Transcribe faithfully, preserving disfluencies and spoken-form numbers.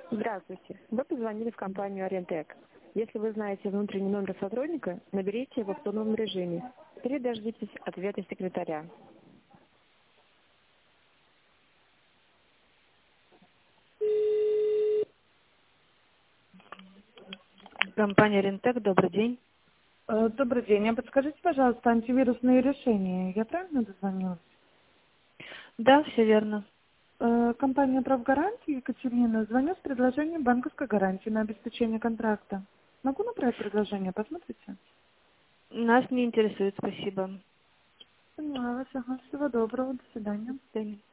Здравствуйте. Вы позвонили в компанию Орентек. Если вы знаете внутренний номер сотрудника, наберите его в тоновом режиме или дождитесь ответа секретаря. Компания Орентек, добрый день. Э, Добрый день. А подскажите, пожалуйста, антивирусные решения. Я правильно дозвонилась? Да, все верно. Э, Компания «Правгарантия», Екатерина, звоню с предложением банковской гарантии на обеспечение контракта. Могу направить предложение? Посмотрите. Нас не интересует, спасибо. Поняла вас. Ага. Всего доброго. До До свидания. свидания.